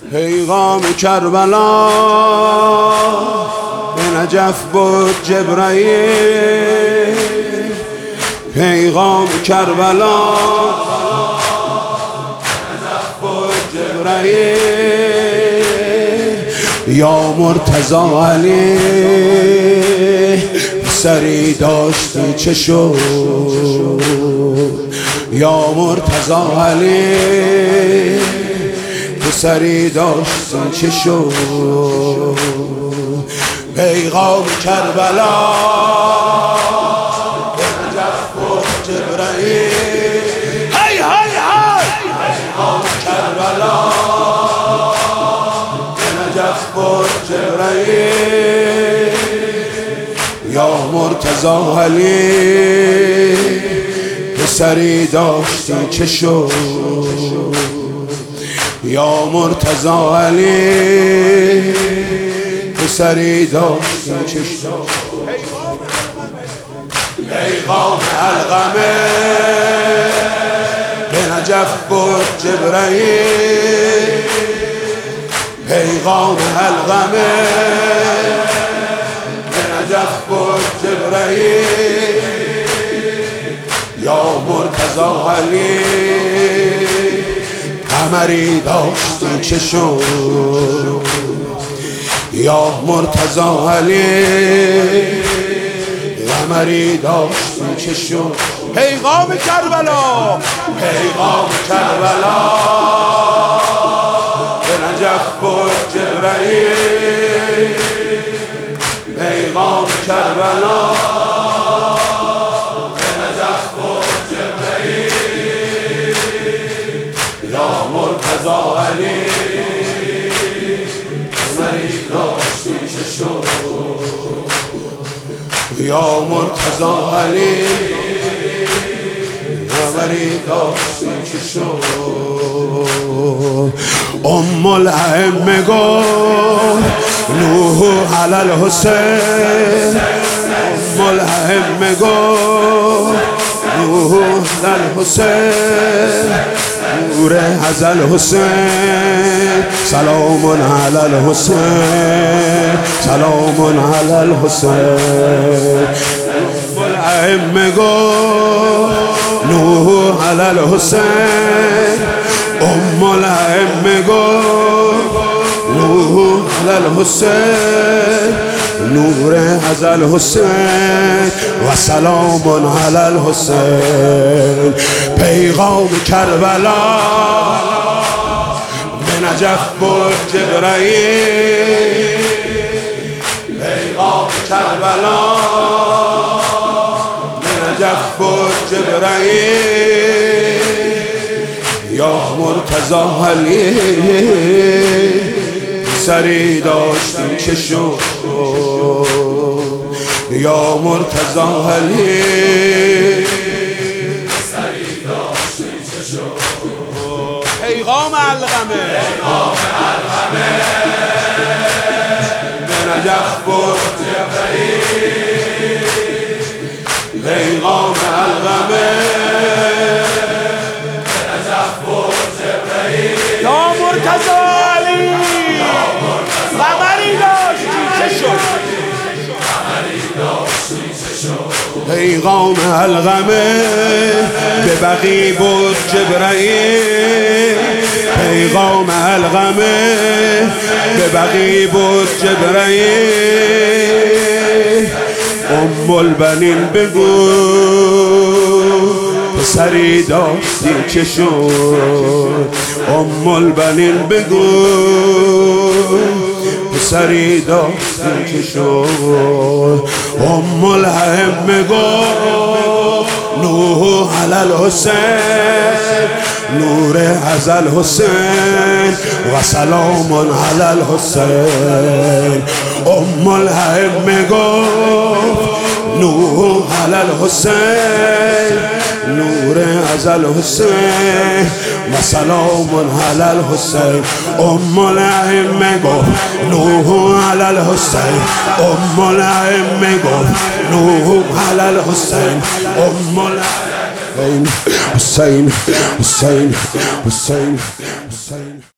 پیغام کربلا به نجف بود جبرائیل. پیغام کربلا به نجف بود جبرائیل. یا مرتضی علی سری داشتی چه شد؟ یا مرتضی علی سری داشتی چه شد؟ پیغام کربلا به نجف بود جبرائیل. هی هی هی پیغام کربلا به نجف بود جبرائیل. یا مرتضی علی پسری داشتی چه شد؟ یا مرتضی علی پسری داشتی چه شد؟ پیغام علقمه به نجف بود جبرائیل. پیغام علقمه به نجف بود جبرائیل. یا مرتضی علی قمری داشتی چه شد؟ یا مرتضی علی قمری داشتی چه شد؟ پیغام کربلا پیغام کربلا به نجف بود جبرائیل. پیغام کربلا به نجف بود جبرائیل. یا مرتضی علی قمری داشتی چه شد؟ یا مرتضی علی قمری داشتی چه شد؟ ام الائمه گفت نوح علی الحسین. ام الائمه گفت نوح علی الحسین. نور از الحسین سلام علی الحسین. سلام علی الحسین. ام الائمه گفت نوح علی الحسین. ام الائمه گفت نوح علی الحسین. نور از الحسین و سلام علی الحسین. پیغام کربلا به نجف بود جبرائیل. پیغام کربلا به نجف بود جبرائیل. یا مرتضی علی سری داشتی چه شد؟ یا مرتضی علی سری داشتی چه شد؟ پیغام علقمه به نجف بود جبرائیل. پیغام علقمه به نجف بود جبرائیل. یا مرتضی علی قمری داشتی چه شد؟ پیغام علقمه به بقی بود جبرائیل. پیغام علقمه به بقی بود جبرائیل. ام البنین بگو پسری داشتی چه شد؟ ام البنین بگو پسری داشتی چه شد؟ ام الائمه گفت نوح علی الحسین. نور از الحسین و سلام علی الحسین. ام الائمه گفت نوح علی الحسین. نور از الحسین و سلام علی الحسین. ام الائمه گفت نوح علی الحسین. ام الائمه گفت نوح علی الحسین. ام الائمه حسین حسین حسین حسین.